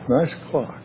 Nice clock.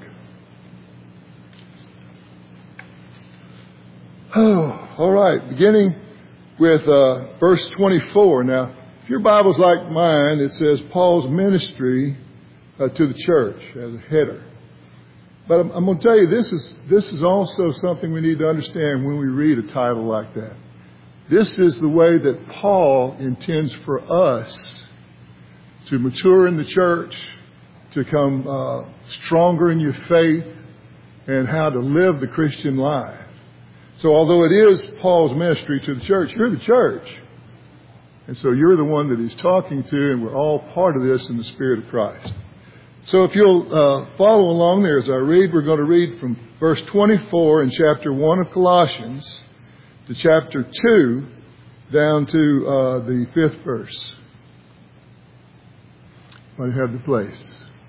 Oh, all right. Beginning with verse 24. Now, if your Bible's like mine, it says Paul's ministry to the church as a header. But I'm going to tell you, this is also something we need to understand when we read a title like that. This is the way that Paul intends for us to mature in the church, to come stronger in your faith, and how to live the Christian life. So although it is Paul's ministry to the church, you're the church. And so you're the one that he's talking to, and we're all part of this in the Spirit of Christ. So if you'll follow along there as I read, we're going to read from verse 24 in chapter 1 of Colossians to chapter 2 down to the 5th verse. I have the place.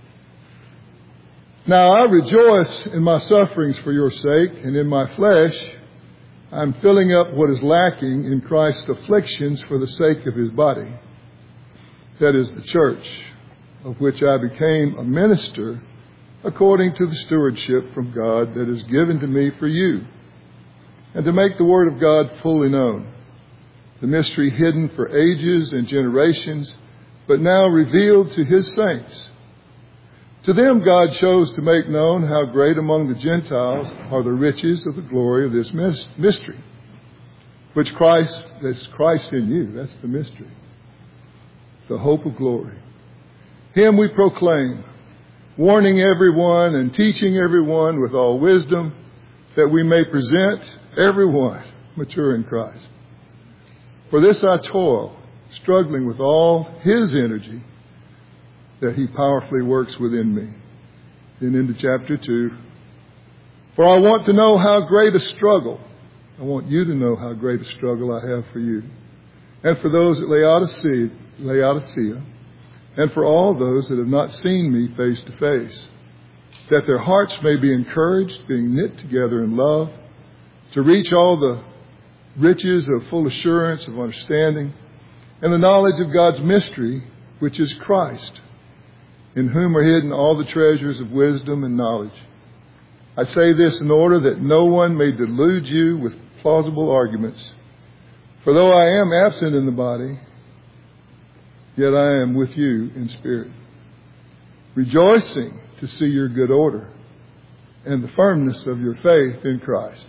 Now I rejoice in my sufferings for your sake, and in my flesh I'm filling up what is lacking in Christ's afflictions for the sake of his body, that is the church, of which I became a minister according to the stewardship from God that is given to me for you, and to make the word of God fully known, the mystery hidden for ages and generations, but now revealed to his saints. To them God chose to make known how great among the Gentiles are the riches of the glory of this mystery, which that's Christ in you. That's the mystery. The hope of glory. Him we proclaim, warning everyone and teaching everyone with all wisdom, that we may present everyone mature in Christ. For this I toil, struggling with all his energy that he powerfully works within me. Then into chapter 2. For I want to know how great a struggle, I want you to know how great a struggle I have for you, and for those at Laodicea, and for all those that have not seen me face to face, that their hearts may be encouraged, being knit together in love, to reach all the riches of full assurance of understanding, and the knowledge of God's mystery, which is Christ, in whom are hidden all the treasures of wisdom and knowledge. I say this in order that no one may delude you with plausible arguments. For though I am absent in the body, yet I am with you in spirit, rejoicing to see your good order and the firmness of your faith in Christ.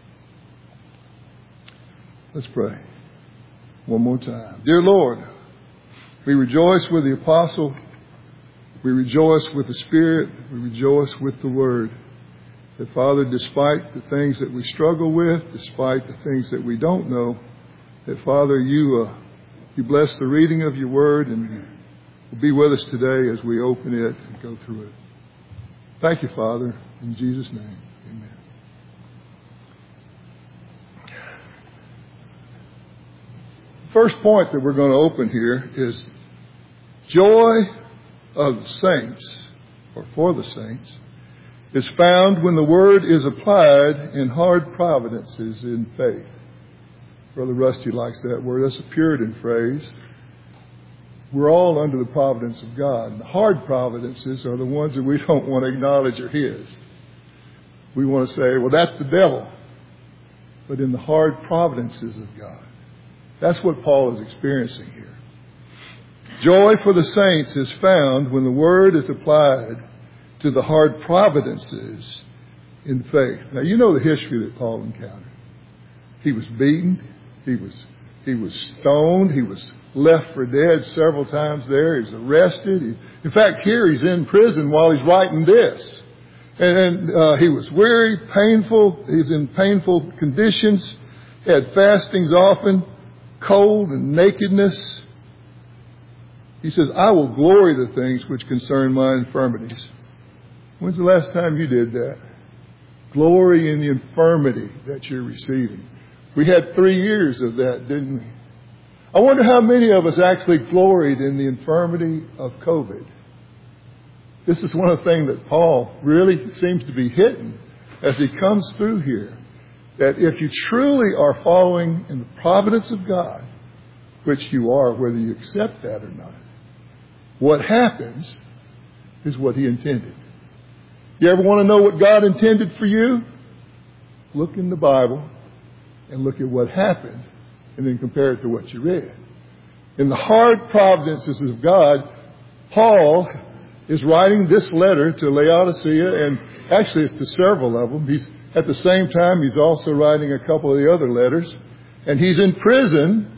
Let's pray one more time. Dear Lord, we rejoice with the apostle. We rejoice with the Spirit. We rejoice with the Word. That, Father, despite the things that we struggle with, despite the things that we don't know, that, Father, you bless the reading of your Word and will be with us today as we open it and go through it. Thank you, Father. In Jesus' name, amen. The first point that we're going to open here is joy of the saints, or for the saints, is found when the word is applied in hard providences in faith. Brother Rusty likes that word. That's a Puritan phrase. We're all under the providence of God. The hard providences are the ones that we don't want to acknowledge are his. We want to say, well, that's the devil. But in the hard providences of God. That's what Paul is experiencing here. Joy for the saints is found when the word is applied to the hard providences in faith. Now, you know the history that Paul encountered. He was beaten. He was stoned. He was left for dead several times there. He was arrested. In fact, here he's in prison while he's writing this. And he was weary, painful. He was in painful conditions. He had fastings often, cold and nakedness. He says, I will glory the things which concern my infirmities. When's the last time you did that? Glory in the infirmity that you're receiving. We had 3 years of that, didn't we? I wonder how many of us actually gloried in the infirmity of COVID. This is one of the things that Paul really seems to be hitting as he comes through here. That if you truly are following in the providence of God, which you are, whether you accept that or not, what happens is what he intended. You ever want to know what God intended for you? Look in the Bible and look at what happened and then compare it to what you read. In the hard providences of God, Paul is writing this letter to Laodicea, and actually it's to several of them. At the same time, he's also writing a couple of the other letters. And he's in prison,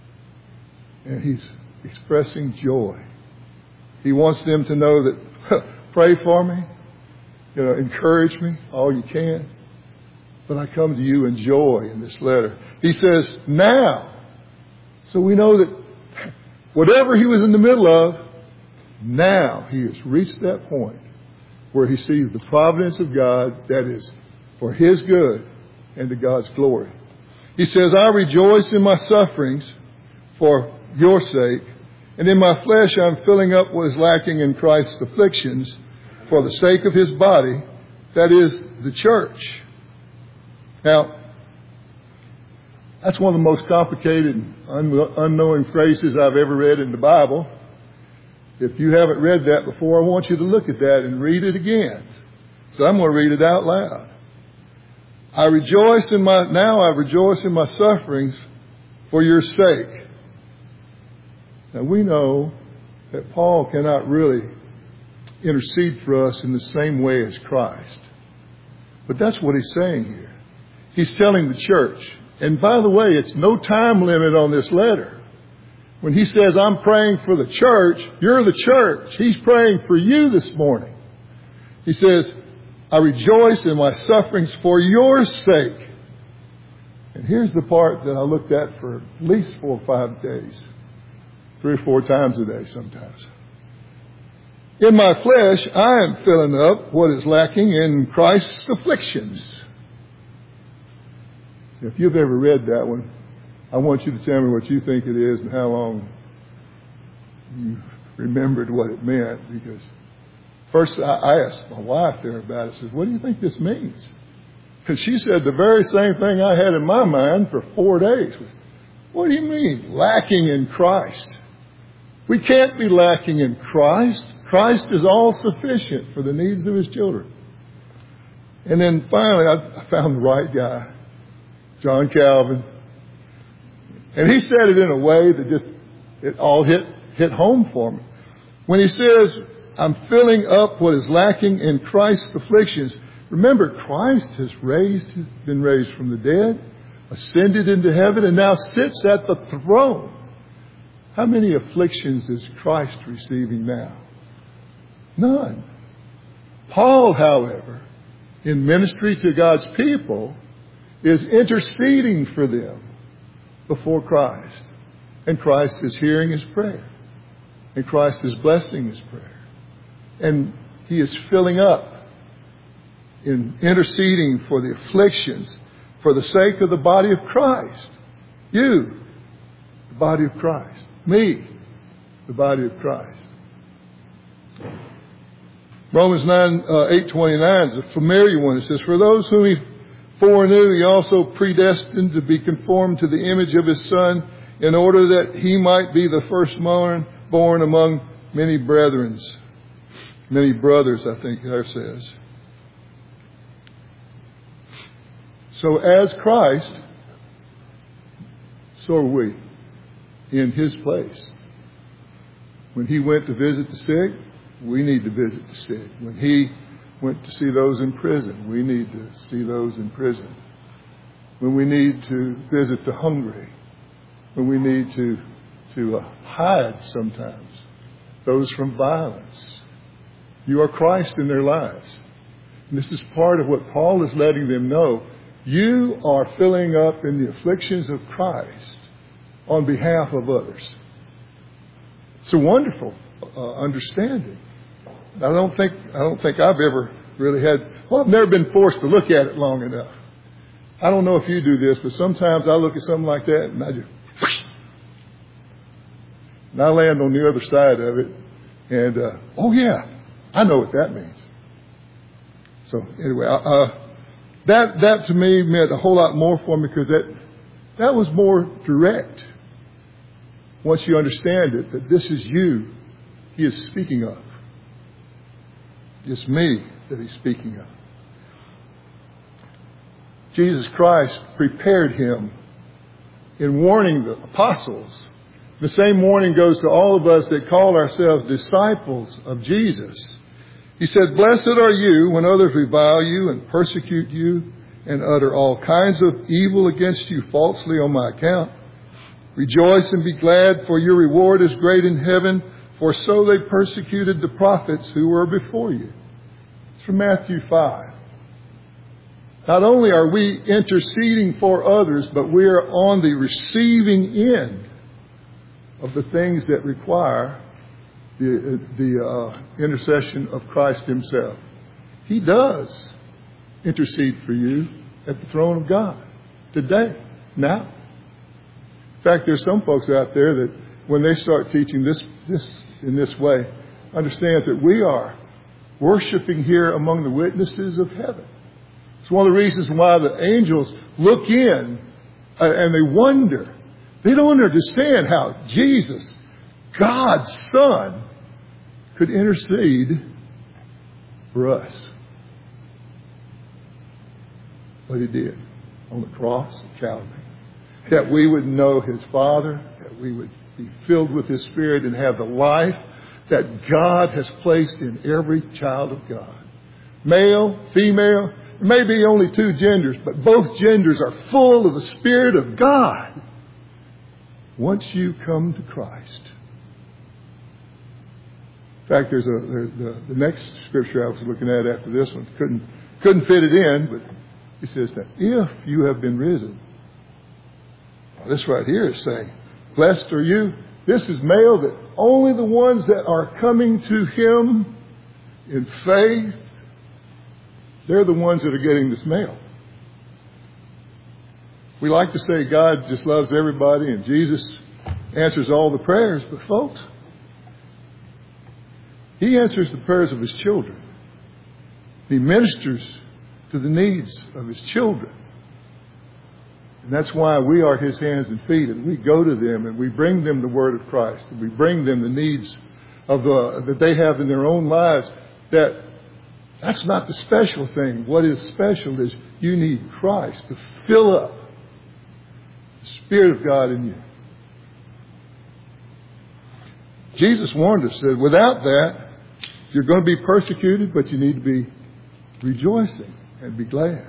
and he's expressing joy. He wants them to know that, pray for me, encourage me all you can. But I come to you in joy in this letter. He says, now. So we know that whatever he was in the middle of, now he has reached that point where he sees the providence of God that is for his good and to God's glory. He says, I rejoice in my sufferings for your sake, and in my flesh I'm filling up what is lacking in Christ's afflictions for the sake of his body, that is the church. Now, that's one of the most complicated, unknowing phrases I've ever read in the Bible. If you haven't read that before, I want you to look at that and read it again. So I'm going to read it out loud. I rejoice in my sufferings for your sake. Now we know that Paul cannot really intercede for us in the same way as Christ. But that's what he's saying here. He's telling the church. And by the way, it's no time limit on this letter. When he says, I'm praying for the church, you're the church. He's praying for you this morning. He says, I rejoice in my sufferings for your sake. And here's the part that I looked at for at least 4 or 5 days. 3 or 4 times a day sometimes. In my flesh, I am filling up what is lacking in Christ's afflictions. If you've ever read that one, I want you to tell me what you think it is and how long you remembered what it meant. Because first I asked my wife there about it. I said, what do you think this means? And she said the very same thing I had in my mind for 4 days. What do you mean, lacking in Christ? We can't be lacking in Christ. Christ is all sufficient for the needs of his children. And then finally I found the right guy, John Calvin. And he said it in a way that it all hit home for me. When he says, I'm filling up what is lacking in Christ's afflictions. Remember, Christ has been raised from the dead, ascended into heaven, and now sits at the throne. How many afflictions is Christ receiving now? None. Paul, however, in ministry to God's people, is interceding for them before Christ. And Christ is hearing his prayer. And Christ is blessing his prayer. And he is filling up in interceding for the afflictions for the sake of the body of Christ. You, the body of Christ. Me, the body of Christ. Romans 8:29 is a familiar one. It says, for those whom he foreknew, he also predestined to be conformed to the image of his Son, in order that he might be the firstborn among many brethren. Many brothers, I think there says. So as Christ, so are we in his place. When he went to visit the sick, we need to visit the sick. When he went to see those in prison, we need to see those in prison. When we need to visit the hungry, when we need to hide sometimes those from violence. You are Christ in their lives. And this is part of what Paul is letting them know. You are filling up in the afflictions of Christ on behalf of others. It's a wonderful understanding. I don't think I've ever really I've never been forced to look at it long enough. I don't know if you do this, but sometimes I look at something like that and I just, and I land on the other side of it. And, oh yeah, I know what that means. So anyway, that to me meant a whole lot more for me, because that was more direct. Once you understand it, that this is you he is speaking of. It's me that he's speaking of. Jesus Christ prepared him in warning the apostles. The same warning goes to all of us that call ourselves disciples of Jesus. He said, "Blessed are you when others revile you and persecute you and utter all kinds of evil against you falsely on my account. Rejoice and be glad, for your reward is great in heaven, for so they persecuted the prophets who were before you." It's from Matthew 5. Not only are we interceding for others, but we are on the receiving end of the things that require the intercession of Christ himself. He does intercede for you at the throne of God today, now. In fact, there's some folks out there that when they start teaching this in this way, understands that we are worshiping here among the witnesses of heaven. It's one of the reasons why the angels look in and they wonder. They don't understand how Jesus, God's Son, could intercede for us. But he did on the cross of Calvary. That we would know his Father, that we would be filled with his Spirit and have the life that God has placed in every child of God. Male, female, there may be only two genders, but both genders are full of the Spirit of God once you come to Christ. In fact, there's the next scripture I was looking at after this one. Couldn't fit it in, but he says that if you have been risen. Well, this right here is saying, blessed are you. This is male, that only the ones that are coming to him in faith, they're the ones that are getting this mail. We like to say God just loves everybody and Jesus answers all the prayers, but folks, he answers the prayers of his children. He ministers to the needs of his children. And that's why we are his hands and feet, and we go to them and we bring them the word of Christ, and we bring them the needs of that they have in their own lives. That's not the special thing. What is special is you need Christ to fill up the Spirit of God in you. Jesus warned us that without that, you're going to be persecuted, but you need to be rejoicing and be glad.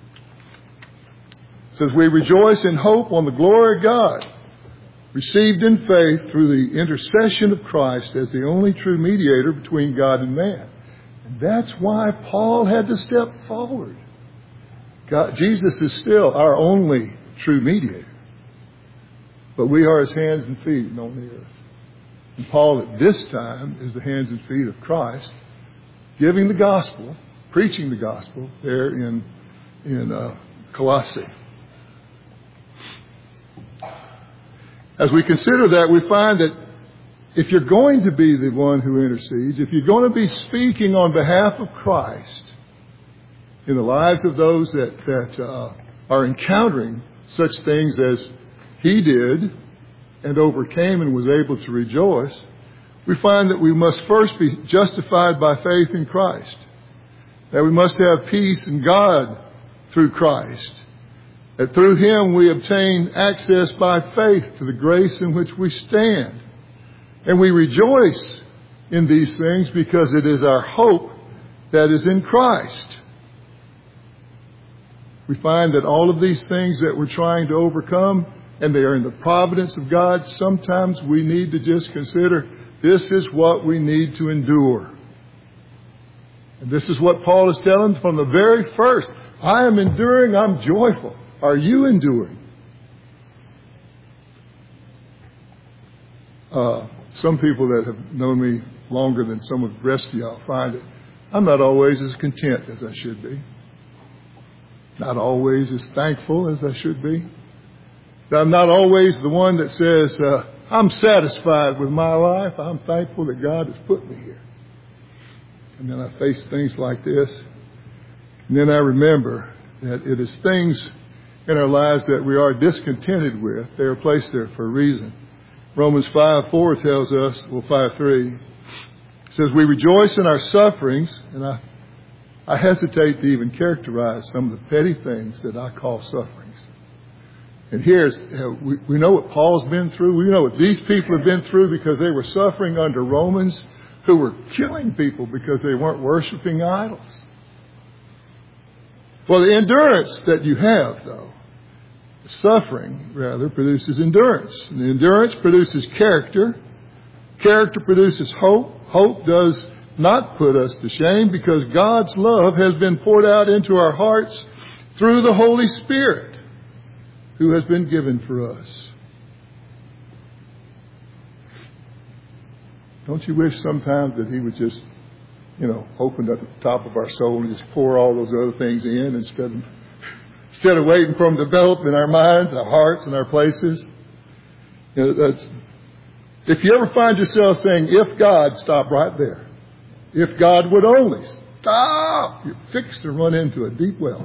It says, we rejoice in hope on the glory of God, received in faith through the intercession of Christ as the only true mediator between God and man. And that's why Paul had to step forward. Jesus is still our only true mediator. But we are his hands and feet on the earth. And Paul at this time is the hands and feet of Christ, giving the gospel, preaching the gospel there in Colossae. As we consider that, we find that if you're going to be the one who intercedes, if you're going to be speaking on behalf of Christ in the lives of those that are encountering such things as he did and overcame and was able to rejoice, we find that we must first be justified by faith in Christ, that we must have peace in God through Christ, that through him we obtain access by faith to the grace in which we stand. And we rejoice in these things because it is our hope that is in Christ. We find that all of these things that we're trying to overcome, and they are in the providence of God, sometimes we need to just consider this is what we need to endure. And this is what Paul is telling from the very first. I am enduring, I'm joyful. Are you enduring? Some people that have known me longer than some of the rest of y'all find that I'm not always as content as I should be. Not always as thankful as I should be. I'm not always the one that says, I'm satisfied with my life. I'm thankful that God has put me here. And then I face things like this. And then I remember that it is things in our lives that we are discontented with. They are placed there for a reason. Romans 5:4 tells us, 5:3, It says, we rejoice in our sufferings, and I hesitate to even characterize some of the petty things that I call sufferings. And here's, we know what Paul's been through. We know what these people have been through because they were suffering under Romans who were killing people because they weren't worshiping idols. Well, the endurance that you have, though, suffering, rather, produces endurance. And the endurance produces character. Character produces hope. Hope does not put us to shame because God's love has been poured out into our hearts through the Holy Spirit who has been given for us. Don't you wish sometimes that He would just, open at the top of our soul and just pour all those other things in instead of waiting for them to develop in our minds, our hearts, and our places? If you ever find yourself saying, if God, stop right there. If God would only stop, you're fixed to run into a deep well.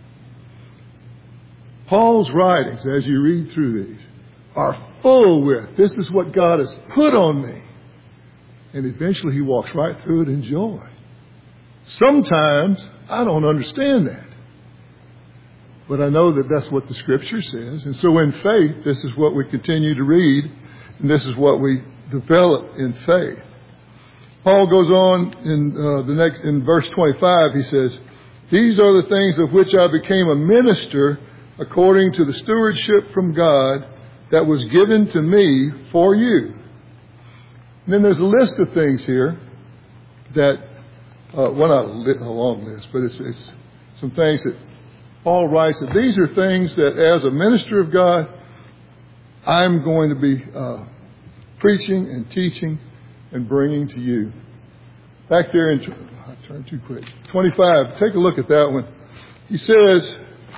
Paul's writings, as you read through these, are full with, this is what God has put on me. And eventually he walks right through it in joy. Sometimes I don't understand that. But I know that that's what the Scripture says. And so in faith, this is what we continue to read. And this is what we develop in faith. Paul goes on in verse 25, he says, these are the things of which I became a minister according to the stewardship from God that was given to me for you. And then there's a list of things here that, well, not a long list, but it's some things that Paul writes that these are things that as a minister of God, I'm going to be preaching and teaching and bringing to you. Back there I turned too quick. 25, take a look at that one. He says,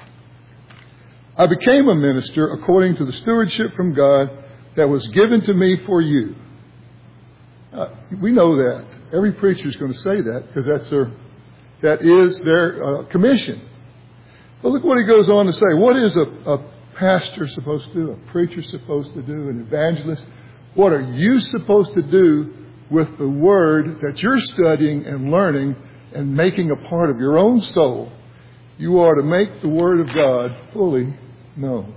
I became a minister according to the stewardship from God that was given to me for you. We know that. Every preacher is going to say that because that is their commission. But look what he goes on to say. What is a pastor supposed to do? A preacher supposed to do? An evangelist? What are you supposed to do with the Word that you're studying and learning and making a part of your own soul? You are to make the Word of God fully known.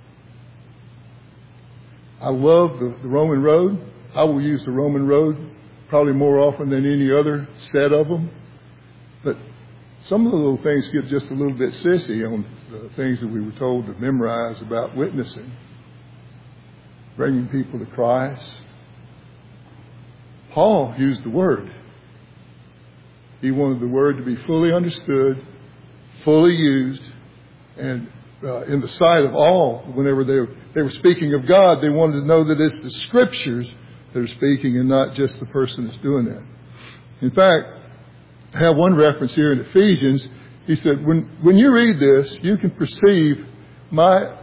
I love the Roman road. I will use the Roman road probably more often than any other set of them. But some of the little things get just a little bit sissy on the things that we were told to memorize about witnessing, bringing people to Christ. Paul used the Word. He wanted the Word to be fully understood, fully used, and in the sight of all. Whenever they were speaking of God, they wanted to know that it's the Scriptures that are speaking and not just the person that's doing that. In fact, I have one reference here in Ephesians. He said, when you read this, you can perceive my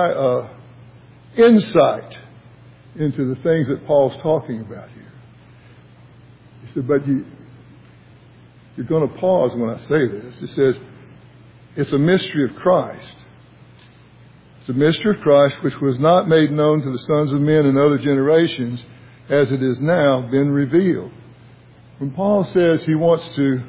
insight into the things that Paul's talking about here. He said, but you're going to pause when I say this. It says, it's a mystery of Christ. It's a mystery of Christ which was not made known to the sons of men in other generations, as it is now been revealed. When Paul says he wants to,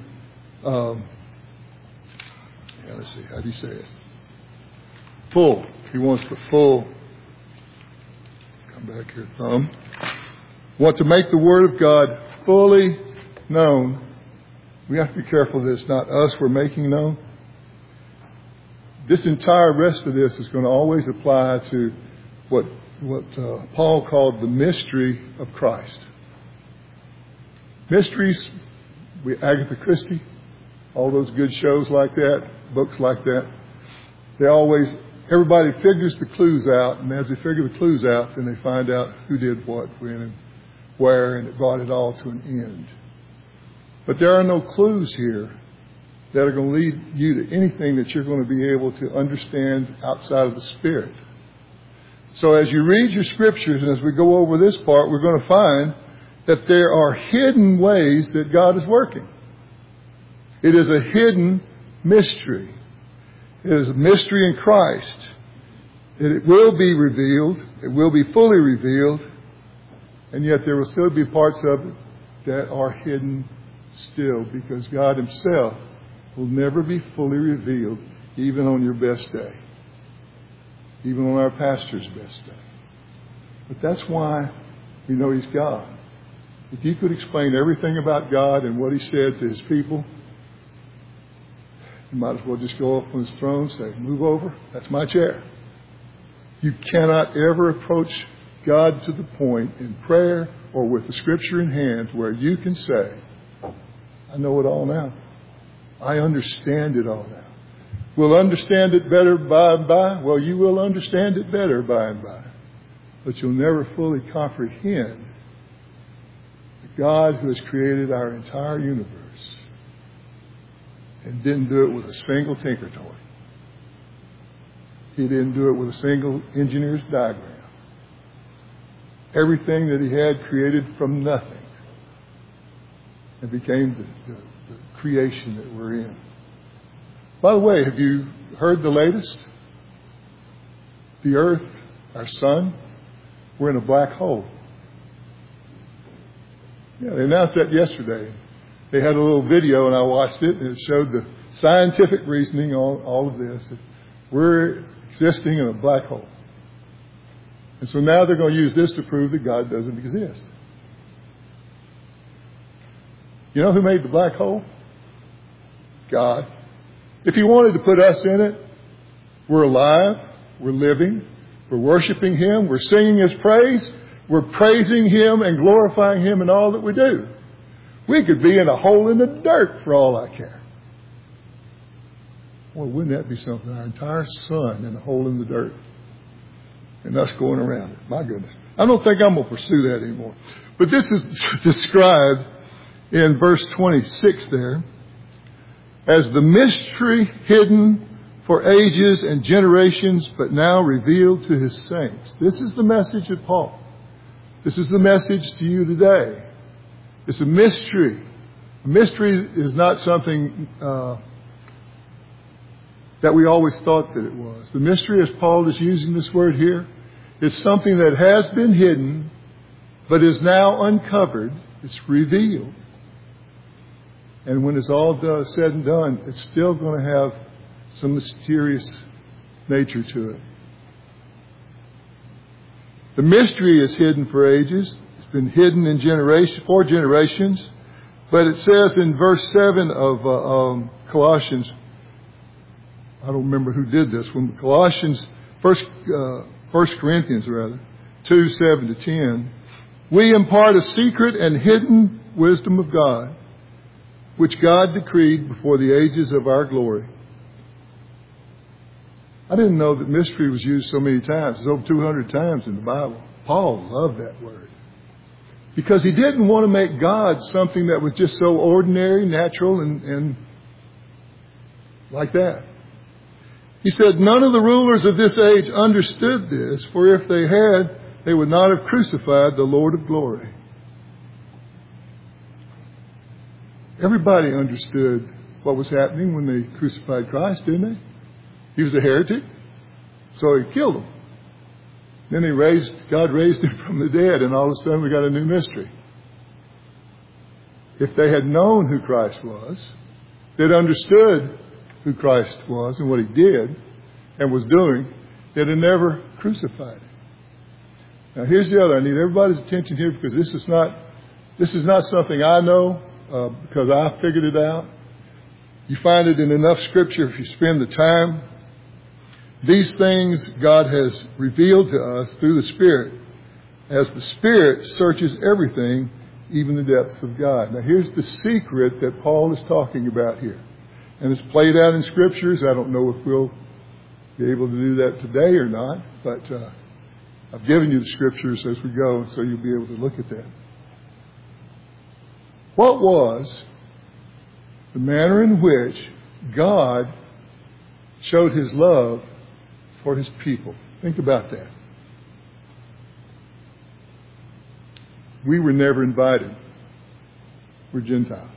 let's see, how do you say it? Full. He wants the full. Come back here, Tom. Want to make the Word of God fully known. We have to be careful that it's not us we're making known. This entire rest of this is going to always apply to what Paul called the mystery of Christ. Mysteries, Agatha Christie, all those good shows like that, books like that, everybody figures the clues out, and as they figure the clues out, then they find out who did what, when, and where, and it brought it all to an end. But there are no clues here that are going to lead you to anything that you're going to be able to understand outside of the Spirit. So as you read your Scriptures, and as we go over this part, we're going to find that there are hidden ways that God is working. It is a hidden mystery. It is a mystery in Christ. It will be revealed. It will be fully revealed. And yet there will still be parts of it that are hidden still, because God himself will never be fully revealed, even on your best day, even on our pastor's best day. But that's why we know he's God. If you could explain everything about God and what he said to his people, you might as well just go up on his throne and say, move over, that's my chair. You cannot ever approach God to the point in prayer or with the scripture in hand where you can say, I know it all now. I understand it all now. We'll understand it better by and by. Well, you will understand it better by and by. But you'll never fully comprehend the God who has created our entire universe and didn't do it with a single tinker toy. He didn't do it with a single engineer's diagram. Everything that he had created from nothing and became the creation that we're in. By the way, have you heard the latest? The earth, our sun, we're in a black hole. Yeah, they announced that yesterday. They had a little video and I watched it, and it showed the scientific reasoning on all of this. We're existing in a black hole. And so now they're going to use this to prove that God doesn't exist. You know who made the black hole? God. If he wanted to put us in it, we're alive, we're living, we're worshiping him, we're singing his praise, we're praising him and glorifying him in all that we do. We could be in a hole in the dirt for all I care. Well, wouldn't that be something? Our entire sun in a hole in the dirt. And us going around it. My goodness. I don't think I'm going to pursue that anymore. But this is described in verse 26 there as the mystery hidden for ages and generations, but now revealed to his saints. This is the message of Paul. This is the message to you today. It's a mystery. A mystery is not something that we always thought that it was. The mystery, as Paul is using this word here, is something that has been hidden, but is now uncovered. It's revealed. And when it's all said and done, it's still going to have some mysterious nature to it. The mystery is hidden for ages. It's been hidden in for generations. But it says in verse 7 of Colossians, I don't remember who did this one, but Colossians, 1 Corinthians 2, 7 to 10, we impart a secret and hidden wisdom of God, which God decreed before the ages of our glory. I didn't know that mystery was used so many times. It's over 200 times in the Bible. Paul loved that word. Because he didn't want to make God something that was just so ordinary, natural, and like that. He said, none of the rulers of this age understood this, for if they had, they would not have crucified the Lord of glory. Everybody understood what was happening when they crucified Christ, didn't they? He was a heretic, so he killed him. Then God raised him from the dead, and all of a sudden we got a new mystery. If they had known who Christ was, they'd understood who Christ was and what he did and was doing, they'd have never crucified him. Now here's the other. I need everybody's attention here, because this is not something I know because I figured it out. You find it in enough scripture if you spend the time. These things God has revealed to us through the Spirit, as the Spirit searches everything, even the depths of God. Now here's the secret that Paul is talking about here. And it's played out in scriptures. I don't know if we'll be able to do that today or not, but I've given you the scriptures as we go, so you'll be able to look at that. What was the manner in which God showed his love for his people? Think about that. We were never invited. We're Gentiles.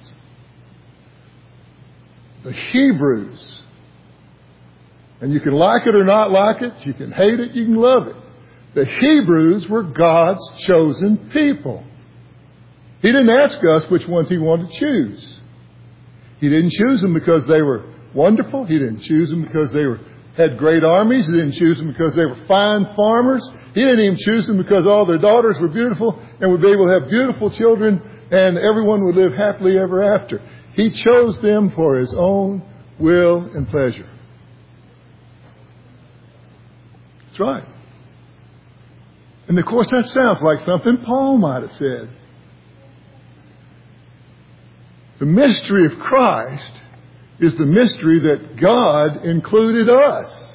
The Hebrews, and you can like it or not like it, you can hate it, you can love it. The Hebrews were God's chosen people. He didn't ask us which ones He wanted to choose. He didn't choose them because they were wonderful. He didn't choose them because they had great armies. He didn't choose them because they were fine farmers. He didn't even choose them because all their daughters were beautiful and would be able to have beautiful children and everyone would live happily ever after. He chose them for His own will and pleasure. That's right. And of course that sounds like something Paul might have said. The mystery of Christ is the mystery that God included us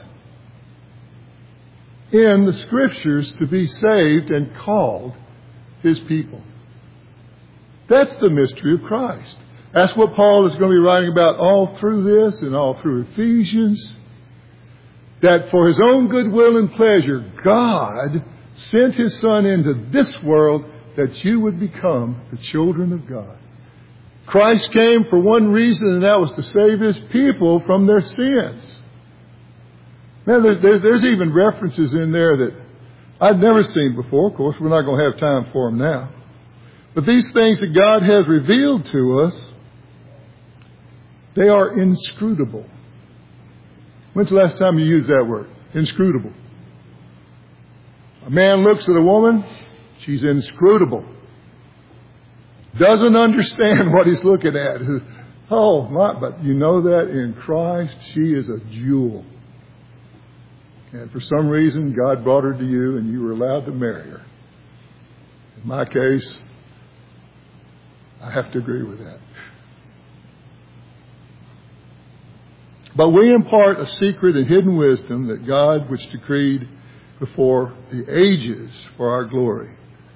in the Scriptures to be saved and called His people. That's the mystery of Christ. That's what Paul is going to be writing about all through this and all through Ephesians. That for His own goodwill and pleasure, God sent His Son into this world that you would become the children of God. Christ came for one reason, and that was to save His people from their sins. Now, there's even references in there that I've never seen before. Of course, we're not going to have time for them now. But these things that God has revealed to us, they are inscrutable. When's the last time you used that word? Inscrutable. A man looks at a woman, she's inscrutable. Doesn't understand what he's looking at. Oh, but you know that in Christ, she is a jewel. And for some reason, God brought her to you and you were allowed to marry her. In my case, I have to agree with that. But we impart a secret and hidden wisdom that God, which decreed before the ages for our glory.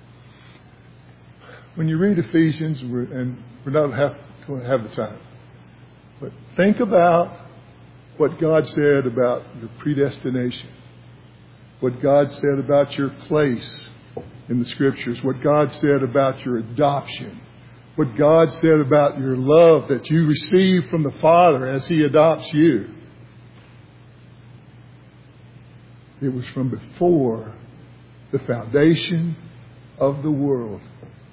When you read Ephesians, and we're not going to have the time, but think about what God said about your predestination, what God said about your place in the Scriptures, what God said about your adoption, what God said about your love that you receive from the Father as He adopts you. It was from before the foundation of the world.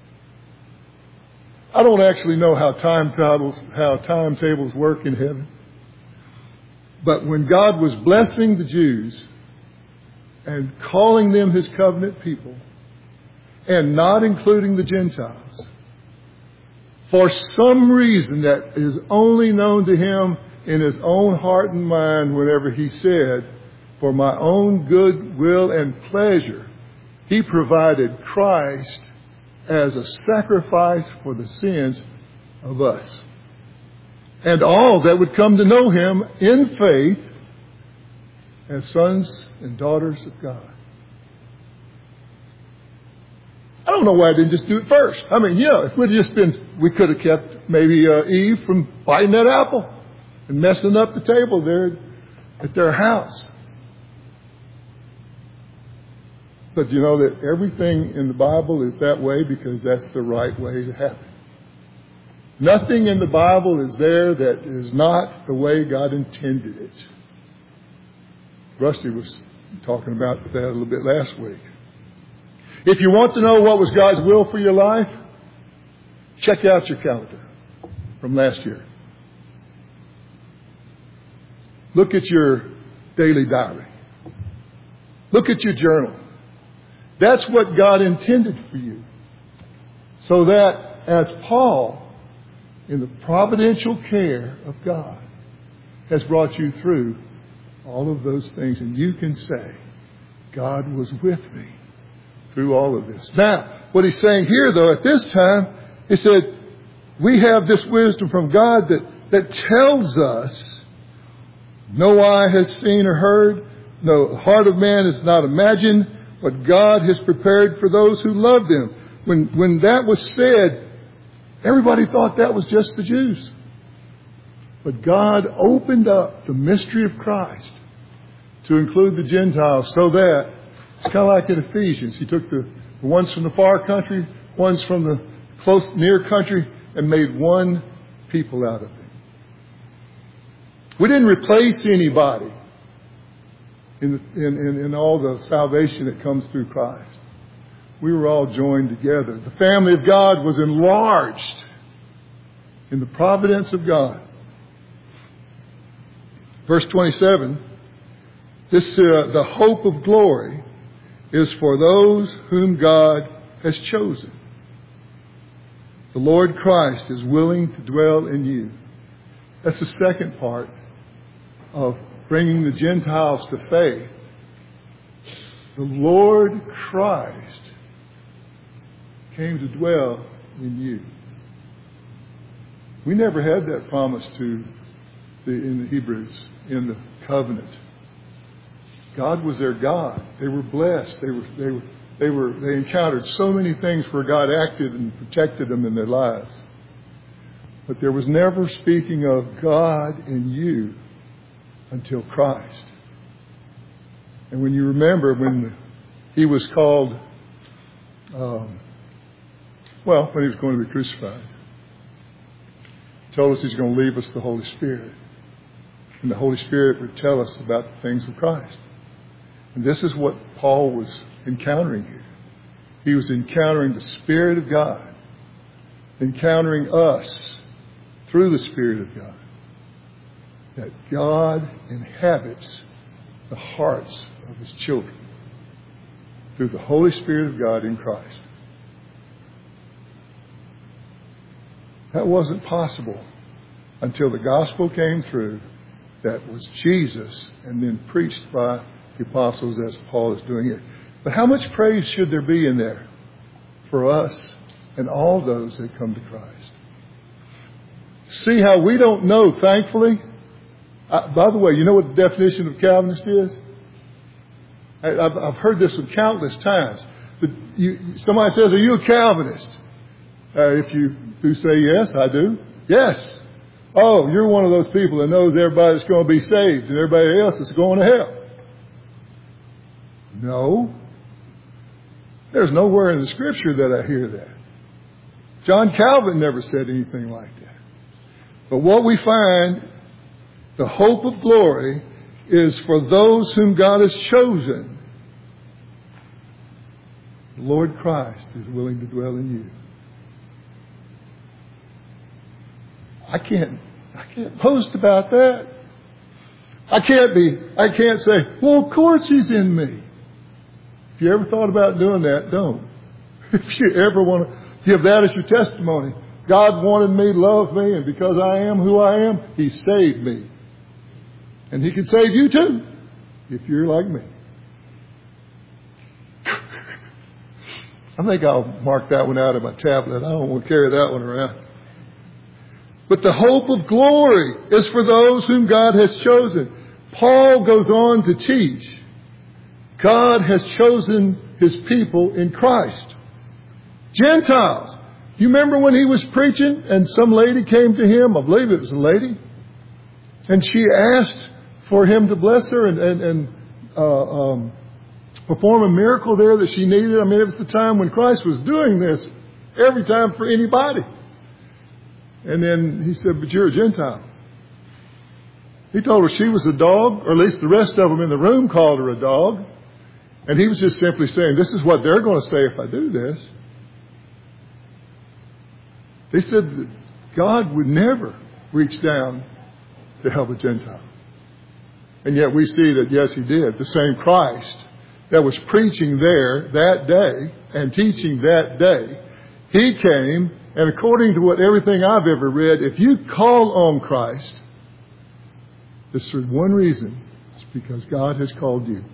I don't actually know how timetables work in heaven. But when God was blessing the Jews and calling them His covenant people and not including the Gentiles, for some reason that is only known to Him in His own heart and mind, whenever He said, for my own good will and pleasure, He provided Christ as a sacrifice for the sins of us. And all that would come to know Him in faith as sons and daughters of God. I don't know why I didn't just do it first. I mean, if we'd just we could have kept maybe Eve from biting that apple and messing up the table there at their house. But you know that everything in the Bible is that way because that's the right way to happen. Nothing in the Bible is there that is not the way God intended it. Rusty was talking about that a little bit last week. If you want to know what was God's will for your life, check out your calendar from last year. Look at your daily diary. Look at your journal. That's what God intended for you. So that as Paul, in the providential care of God, has brought you through all of those things, and you can say, God was with me through all of this. Now, what he's saying here, though, at this time, he said, we have this wisdom from God that tells us, no eye has seen or heard, no heart of man has not imagined what God has prepared for those who love Him. When that was said, everybody thought that was just the Jews. But God opened up the mystery of Christ to include the Gentiles, so that it's kind of like in Ephesians. He took the ones from the far country, ones from the close near country, and made one people out of them. We didn't replace anybody in all the salvation that comes through Christ. we were all joined together. The family of God was enlarged in the providence of God. Verse 27, the hope of glory is for those whom God has chosen. The Lord Christ is willing to dwell in you. That's the second part of bringing the Gentiles to faith. The Lord Christ came to dwell in you. We never had that promise in the Hebrews, in the covenant. God was their God. They were blessed. They encountered so many things where God acted and protected them in their lives. But there was never speaking of God in you until Christ. And when you remember when he was called, when he was going to be crucified, he told us he's going to leave us the Holy Spirit. And the Holy Spirit would tell us about the things of Christ. And this is what Paul was encountering here. He was encountering the Spirit of God, encountering us through the Spirit of God. That God inhabits the hearts of his children through the Holy Spirit of God in Christ. That wasn't possible until the gospel came through. That was Jesus and then preached by the apostles as Paul is doing it. But how much praise should there be in there for us and all those that come to Christ? See how we don't know, thankfully. By the way, you know what the definition of Calvinist is? I've heard this countless times. Somebody says, are you a Calvinist? If you do say yes, I do. Yes. Oh, you're one of those people that knows everybody's going to be saved and everybody else is going to hell. No. There's nowhere in the Scripture that I hear that. John Calvin never said anything like that. But what we find, the hope of glory, is for those whom God has chosen. The Lord Christ is willing to dwell in you. I can't boast about that. I can't say, well, of course he's in me. If you ever thought about doing that, don't. If you ever want to give that as your testimony, God wanted me, loved me, and because I am who I am, he saved me. And he can save you too, if you're like me. I think I'll mark that one out of my tablet. I don't want to carry that one around. But the hope of glory is for those whom God has chosen. Paul goes on to teach God has chosen his people in Christ. Gentiles. You remember when he was preaching and some lady came to him? I believe it was a lady. And she asked for him to bless her and perform a miracle there that she needed. I mean, it was the time when Christ was doing this every time for anybody. And then he said, but you're a Gentile. He told her she was a dog, or at least the rest of them in the room called her a dog. And he was just simply saying, this is what they're going to say if I do this. They said that God would never reach down to help a Gentile. And yet we see that, yes, he did. The same Christ that was preaching there that day and teaching that day, he came, and according to everything I've ever read, if you call on Christ, this is one reason. It's because God has called you.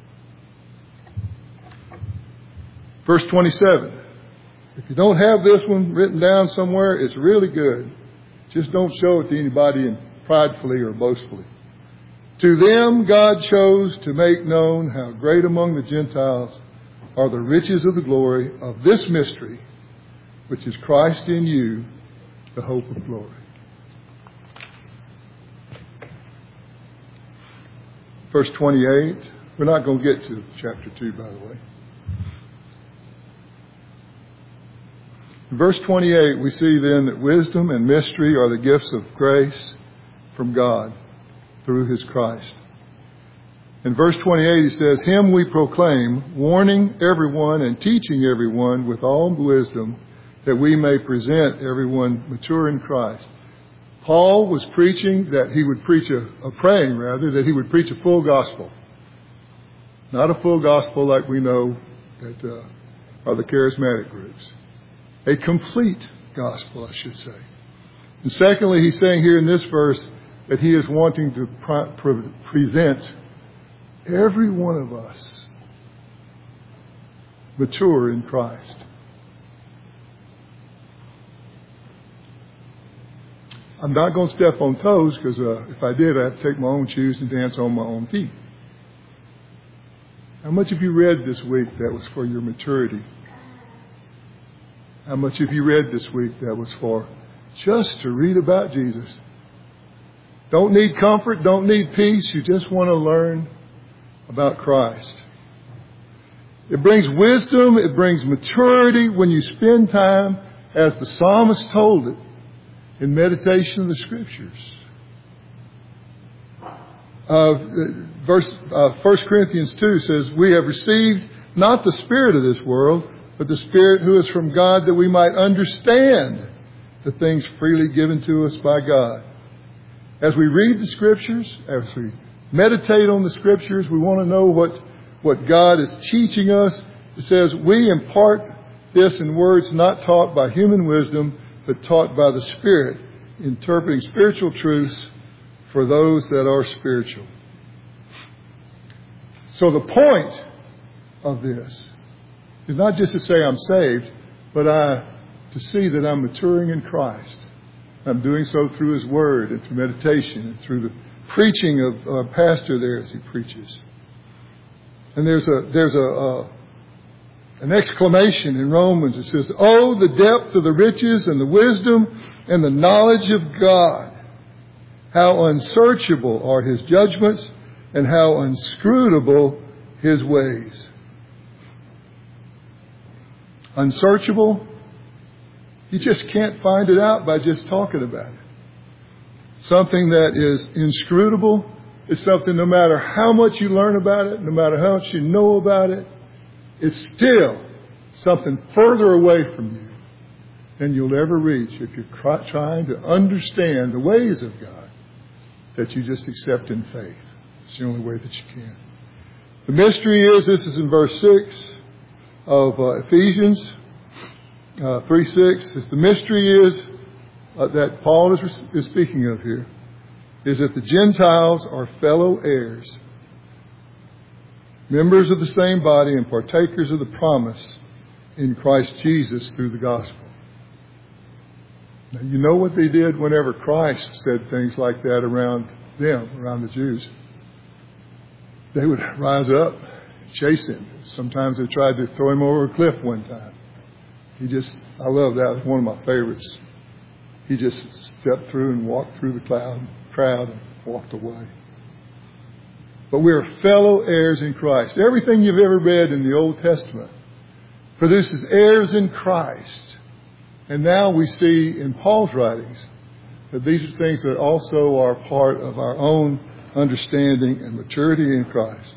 Verse 27. If you don't have this one written down somewhere, it's really good. Just don't show it to anybody pridefully or boastfully. To them God chose to make known how great among the Gentiles are the riches of the glory of this mystery, which is Christ in you, the hope of glory. Verse 28. We're not going to get to chapter 2, by the way. In verse 28, we see then that wisdom and mystery are the gifts of grace from God through his Christ. In verse 28, he says, "Him we proclaim, warning everyone and teaching everyone with all wisdom, that we may present everyone mature in Christ." Paul was preaching that he would preach praying that he would preach a full gospel. Not a full gospel like we know that are the charismatic groups. A complete gospel, I should say. And secondly, he's saying here in this verse that he is wanting to present every one of us mature in Christ. I'm not going to step on toes, because if I did, I'd take my own shoes and dance on my own feet. How much have you read this week that was for your maturity? How much have you read this week that was for just to read about Jesus? Don't need comfort, don't need peace. You just want to learn about Christ. It brings wisdom, it brings maturity when you spend time, as the psalmist told it, in meditation of the Scriptures. 1 Corinthians 2 says, "We have received not the spirit of this world, but the Spirit who is from God, that we might understand the things freely given to us by God." As we read the Scriptures, as we meditate on the Scriptures, we want to know what God is teaching us. It says, "We impart this in words not taught by human wisdom, but taught by the Spirit, interpreting spiritual truths for those that are spiritual." So the point of this is not just to say I'm saved, but to see that I'm maturing in Christ. I'm doing so through His Word and through meditation and through the preaching of our pastor there as he preaches. And there's an exclamation in Romans. It says, "Oh, the depth of the riches and the wisdom and the knowledge of God! How unsearchable are His judgments and how inscrutable His ways." Unsearchable? You just can't find it out by just talking about it. Something that is inscrutable is something, no matter how much you learn about it, no matter how much you know about it, it's still something further away from you than you'll ever reach if you're trying to understand the ways of God that you just accept in faith. It's the only way that you can. The mystery is, this is in verse 6 of Ephesians 3:6. The mystery is that Paul is speaking of here, is that the Gentiles are fellow heirs, members of the same body and partakers of the promise in Christ Jesus through the gospel. Now, you know what they did whenever Christ said things like that around them, around the Jews. They would rise up, chase him. Sometimes they tried to throw him over a cliff one time. I love that. It's one of my favorites. He just stepped through and walked through the crowd and walked away. But we are fellow heirs in Christ. Everything you've ever read in the Old Testament produces heirs in Christ. And now we see in Paul's writings that these are things that also are part of our own understanding and maturity in Christ.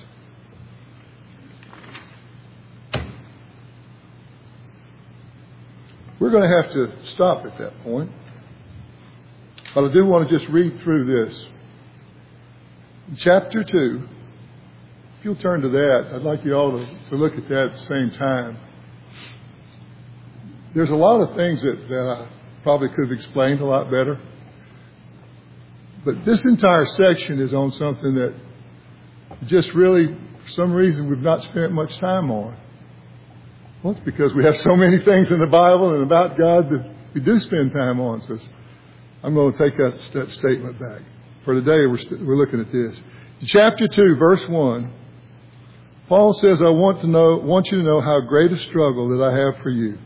We're going to have to stop at that point. But I do want to just read through this. In chapter 2, if you'll turn to that, I'd like you all to look at that at the same time. There's a lot of things that I probably could have explained a lot better. But this entire section is on something that just really, for some reason, we've not spent much time on. Well, it's because we have so many things in the Bible and about God that we do spend time on. So I'm going to take that statement back. For today, we're looking at this. In chapter 2, verse 1, Paul says, "I want you to know how great a struggle that I have for you."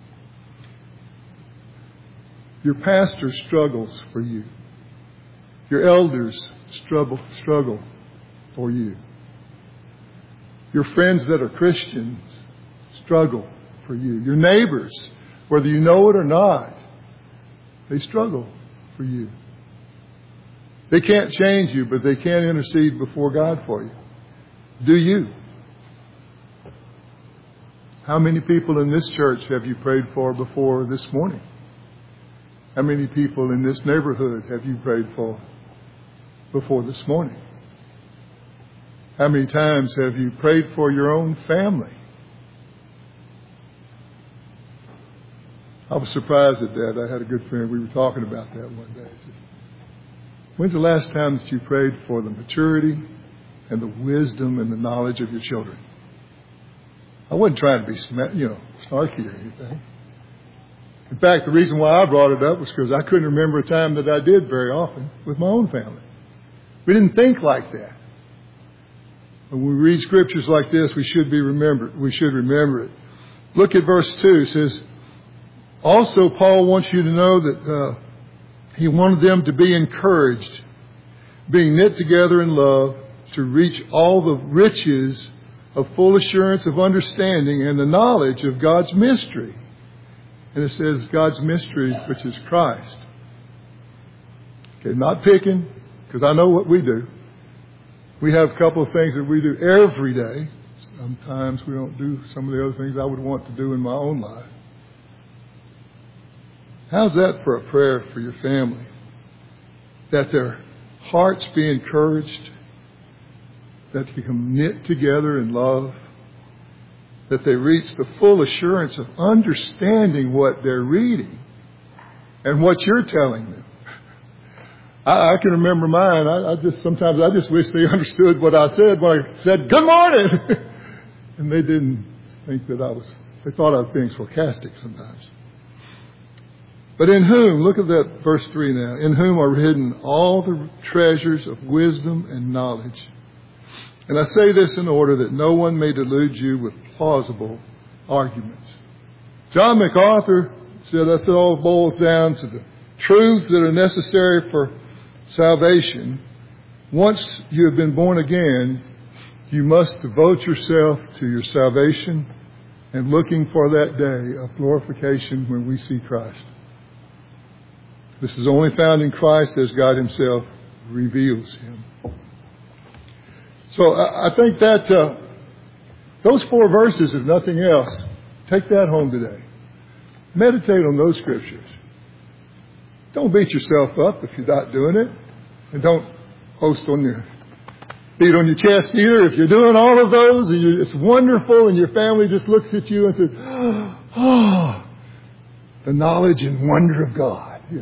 Your pastor struggles for you. Your elders struggle for you. Your friends that are Christians struggle for you. Your neighbors, whether you know it or not, they struggle for you. They can't change you, but they can intercede before God for you. Do you? How many people in this church have you prayed for before this morning? How many people in this neighborhood have you prayed for before this morning? How many times have you prayed for your own family? I was surprised at that. I had a good friend. We were talking about that one day. He said, when's the last time that you prayed for the maturity and the wisdom and the knowledge of your children? I wasn't trying to be, snarky or anything. In fact, the reason why I brought it up was because I couldn't remember a time that I did very often with my own family. We didn't think like that. When we read scriptures like this, we should remember it. Look at verse 2. It says, also Paul wants you to know that he wanted them to be encouraged, being knit together in love, to reach all the riches of full assurance of understanding and the knowledge of God's mystery. And it says God's mystery, which is Christ. Okay, not picking, because I know what we do. We have a couple of things that we do every day. Sometimes we don't do some of the other things I would want to do in my own life. How's that for a prayer for your family? That their hearts be encouraged, that they become knit together in love, that they reach the full assurance of understanding what they're reading and what you're telling them. I can remember mine. Sometimes I just wish they understood what I said when I said, good morning. And they didn't think that they thought I was being sarcastic sometimes. But in whom, look at that verse 3 now, in whom are hidden all the treasures of wisdom and knowledge. And I say this in order that no one may delude you with plausible arguments. John MacArthur said that all boils down to the truths that are necessary for salvation. Once you have been born again, you must devote yourself to your salvation and looking for that day of glorification when we see Christ. This is only found in Christ as God himself reveals him. So I think that those 4 verses, if nothing else, take that home today. Meditate on those scriptures. Don't beat yourself up if you're not doing it. And don't beat on your chest either. If you're doing all of those, and it's wonderful, and your family just looks at you and says, oh, the knowledge and wonder of God. Yeah.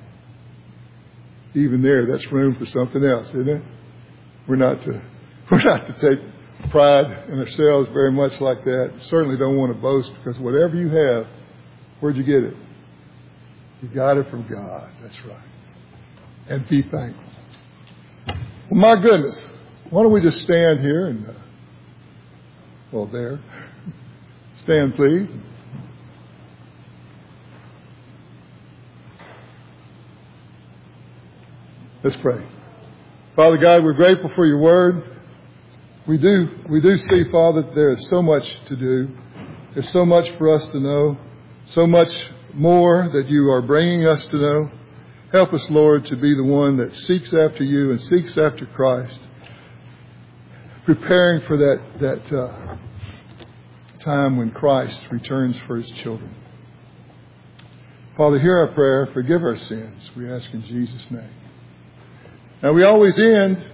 Even there, that's room for something else, isn't it? We're not to take pride in ourselves very much like that. Certainly don't want to boast, because whatever you have, where'd you get it? You got it from God. That's right. And be thankful. Well, my goodness. Why don't we just stand here and, there. Stand, please. Let's pray. Father God, we're grateful for your word. We do see, Father, that there is so much to do. There's so much for us to know. So much more that you are bringing us to know. Help us, Lord, to be the one that seeks after you and seeks after Christ. Preparing for that time when Christ returns for his children. Father, hear our prayer. Forgive our sins. We ask in Jesus' name. Now, we always end